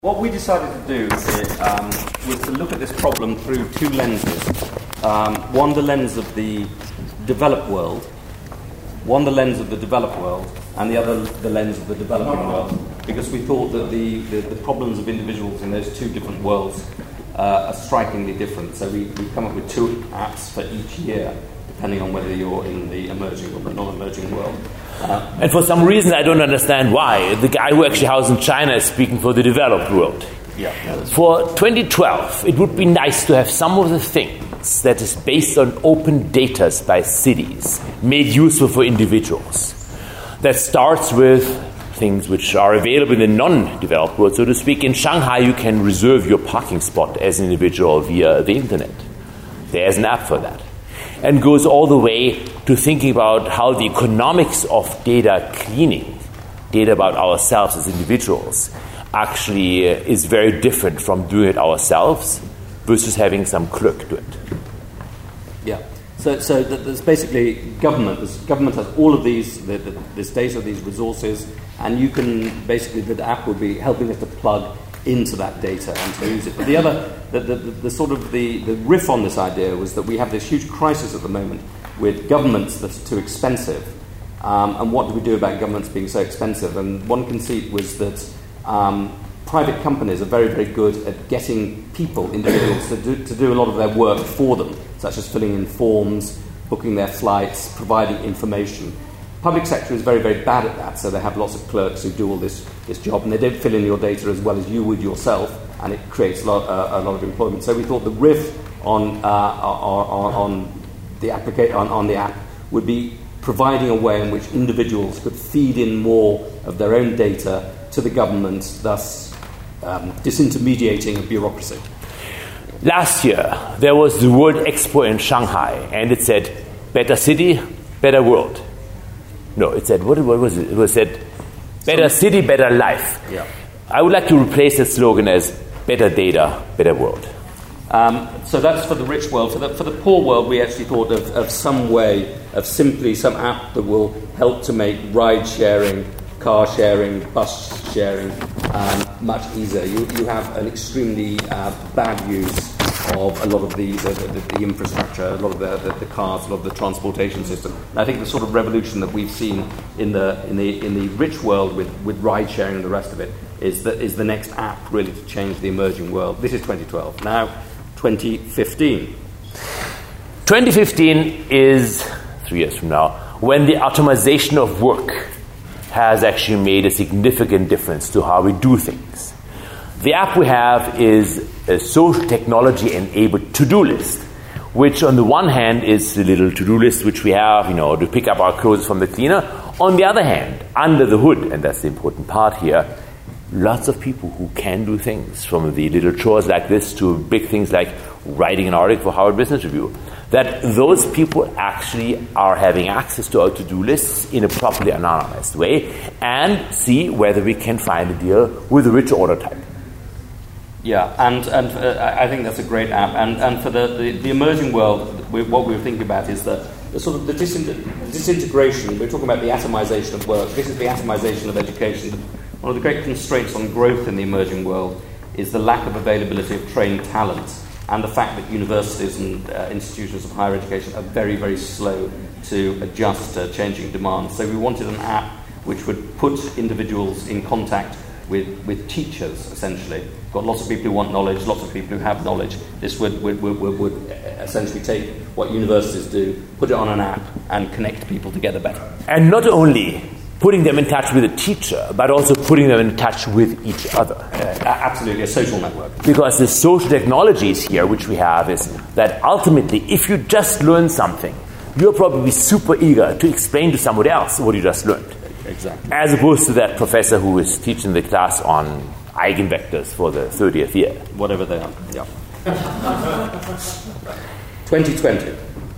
What we decided to do was to look at this problem through two lenses. One, the lens of the developed world. One, the lens of the developed world, and the other, the lens of the developing world. Because we thought that the problems of individuals in those two different worlds are strikingly different. So we've come up with two apps for each year, depending on whether you're in the emerging or the non-emerging world. And for some reason, I don't understand why, the guy who actually housed in China is speaking for the developed world. Yeah, for 2012, it would be nice to have some of the things that is based on open data by cities made useful for individuals. That starts with things which are available in the non-developed world, so to speak. In Shanghai, you can reserve your parking spot as an individual via the internet. There's an app for that. And goes all the way to thinking about how the economics of data cleaning, data about ourselves as individuals, actually is very different from doing it ourselves versus having some clerk do it. Yeah. So there's basically government. Government has all of these, this data, these resources, and you can basically, the app would be helping us to plug into that data and to use it. But the other, the sort of the riff on this idea was that we have this huge crisis at the moment with governments that's too expensive. And what do we do about governments being so expensive? And one conceit was that private companies are very, very good at getting people, individuals, to do a lot of their work for them, such as filling in forms, booking their flights, providing information. Public sector is very, very bad at that, so they have lots of clerks who do all this job, and they don't fill in your data as well as you would yourself, and it creates a lot of employment. So we thought the riff on the app would be providing a way in which individuals could feed in more of their own data to the government, thus disintermediating a bureaucracy. Last year, there was the World Expo in Shanghai, and it said, better city, better world. No, it said, what was it? It was said, better city, better life. Yeah. I would like to replace that slogan as better data, better world. So that's for the rich world. For the poor world, we actually thought of some way, of simply some app that will help to make ride sharing, car sharing, bus sharing much easier. You have an extremely bad use of a lot of the infrastructure, a lot of the cars, a lot of the transportation system. And I think the sort of revolution that we've seen in the rich world with ride sharing and the rest of it is the next app really to change the emerging world. This is 2012. Now, 2015. 2015 is 3 years from now, when the automation of work has actually made a significant difference to how we do things. The app we have is a social technology-enabled to-do list, which on the one hand is the little to-do list which we have, to pick up our clothes from the cleaner. On the other hand, under the hood, and that's the important part here, lots of people who can do things, from the little chores like this to big things like writing an article for Harvard Business Review, that those people actually are having access to our to-do lists in a properly anonymized way and see whether we can find a deal with a rich order type. Yeah, and I think that's a great app. And for the emerging world, what we were thinking about is the sort of the disintegration. We're talking about the atomization of work. This is the atomization of education. One of the great constraints on growth in the emerging world is the lack of availability of trained talent and the fact that universities and institutions of higher education are very, very slow to adjust to changing demands. So we wanted an app which would put individuals in contact with teachers, essentially. Got lots of people who want knowledge, lots of people who have knowledge. This would essentially take what universities do, put it on an app, and connect people together better. And not only putting them in touch with a teacher, but also putting them in touch with each other. Absolutely, a social network. Because the social technologies here, which we have, is that ultimately, if you just learn something, you'll probably be super eager to explain to somebody else what you just learned. Exactly. As opposed to that professor who is teaching the class on eigenvectors for the 30th year. Whatever they are, yeah. 2020.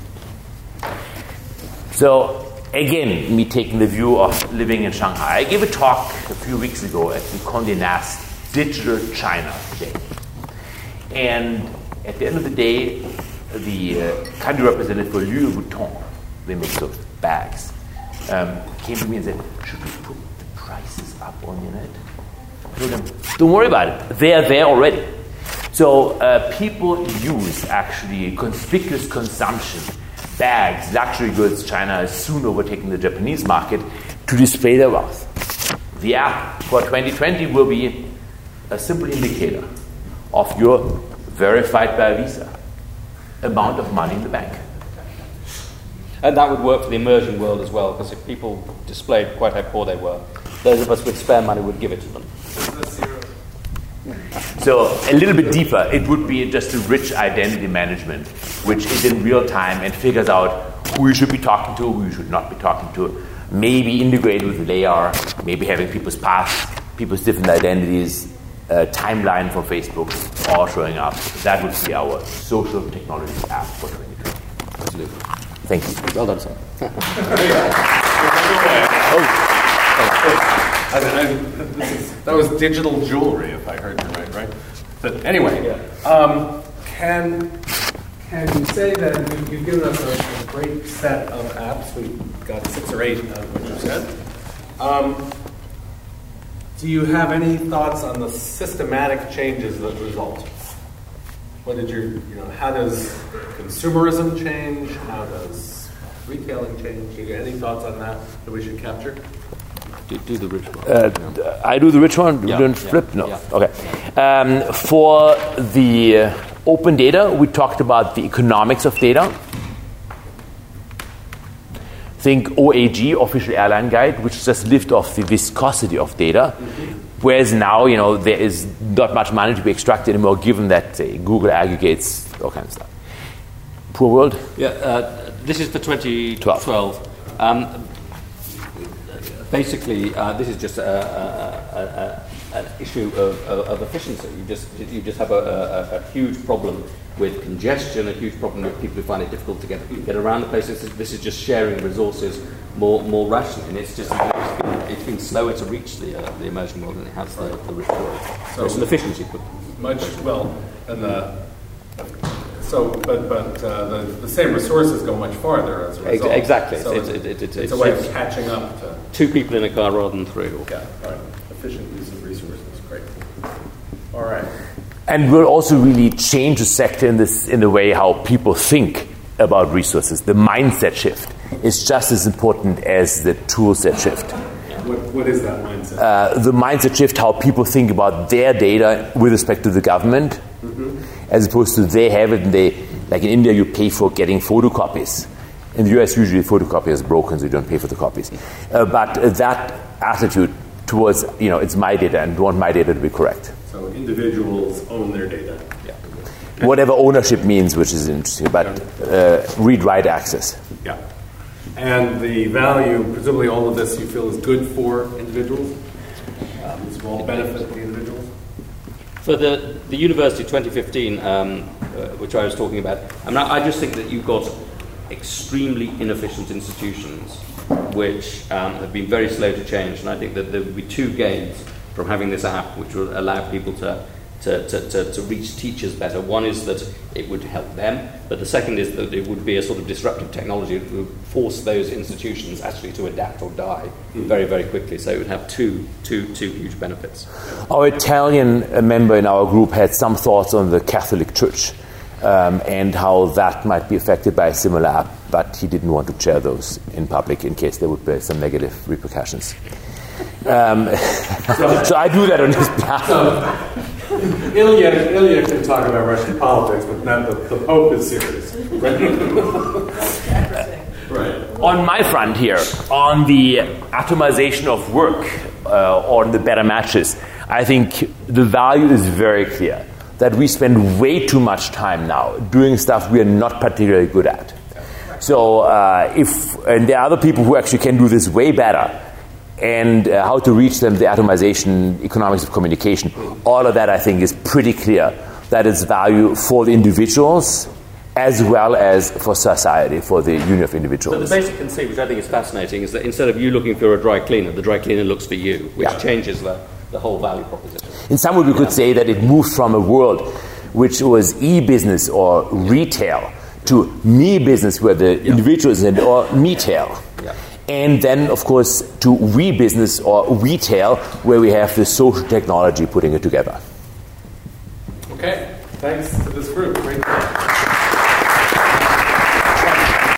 So, again, me taking the view of living in Shanghai. I gave a talk a few weeks ago at the Condé Nast Digital China Day. And at the end of the day, the country representative for Louis Vuitton, they make those bags, came to me and said, should we put the prices up on the internet? Don't worry about it. They are there already. So people use actually conspicuous consumption, bags, luxury goods. China is soon overtaking the Japanese market to display their wealth. The app for 2020 will be a simple indicator of your verified by Visa amount of money in the bank. And that would work for the emerging world as well, because if people displayed quite how poor they were, those of us with spare money would give it to them. So a little bit deeper, it would be just a rich identity management, which is in real time and figures out who you should be talking to, who you should not be talking to. Maybe integrated with LAR, maybe having people's past, people's different identities, timeline for Facebook, all showing up. That would be our social technology app for 2020. Absolutely. Thank you. Well done, sir. That was digital jewelry, if I heard you right? But anyway, can you say that you've given us a great set of apps? We've got 6 or 8 of what you said. Do you have any thoughts on the systematic changes that result? What did how does consumerism change? How does retailing change? Do you have any thoughts on that we should capture? Do the rich one. I do the rich one? Yeah, Don't flip? No. Yeah. Okay. For the open data, we talked about the economics of data. Think OAG, Official Airline Guide, which just lift off the viscosity of data. Whereas now, there is not much money to be extracted anymore, given that Google aggregates all kinds of stuff. Poor world? Yeah, this is for 2012. Basically, this is just an issue of efficiency. You just have a huge problem with congestion, a huge problem with people who find it difficult to get around the place. This is just sharing resources more rationally, and it's been slower to reach the emerging world than it has the rich world. So it's an efficiency problem. The same resources go much farther as a result. Exactly. So it's a way of catching up to 2 people in a car rather than 3. Yeah, all right. Efficient use of resources. Great. All right. And we'll also really change the sector in the way how people think about resources. The mindset shift is just as important as the tool set shift. What is that mindset? The mindset shift, how people think about their data with respect to the government, as opposed to they have it and like in India, you pay for getting photocopies. In the US, usually the photocopy is broken, so you don't pay for the copies. But that attitude towards, it's my data and I want my data to be correct. So individuals own their data. Yeah. Whatever ownership means, which is interesting, but read-write access. Yeah. And the value, presumably all of this you feel is good for individuals? This will all benefit the individuals? For the University 2015, which I was talking about, I just think that you've got extremely inefficient institutions which have been very slow to change, and I think that there will be 2 gains from having this app which will allow people to reach teachers better. One is that it would help them, but the second is that it would be a sort of disruptive technology that would force those institutions actually to adapt or die very, very quickly. So it would have two huge benefits. Our Italian member in our group had some thoughts on the Catholic Church and how that might be affected by a similar app, but he didn't want to share those in public in case there would be some negative repercussions. So I do that on his behalf. Ilya can talk about Russian politics, but not the Pope is serious. Right. On my front here, on the atomization of work, on the better matches, I think the value is very clear. That we spend way too much time now doing stuff we are not particularly good at. So and there are other people who actually can do this way better, and how to reach them, the atomization, economics of communication, all of that I think is pretty clear that it's value for the individuals as well as for society, for the union of individuals. But the basic conceit, which I think is fascinating, is that instead of you looking for a dry cleaner, the dry cleaner looks for you, which changes the whole value proposition. In some way we could say that it moved from a world which was e-business or retail to me business where the individual is in, or me-tail. Yeah. And then, of course, to we-business or retail, where we have the social technology putting it together. Okay, thanks to this group. Great job.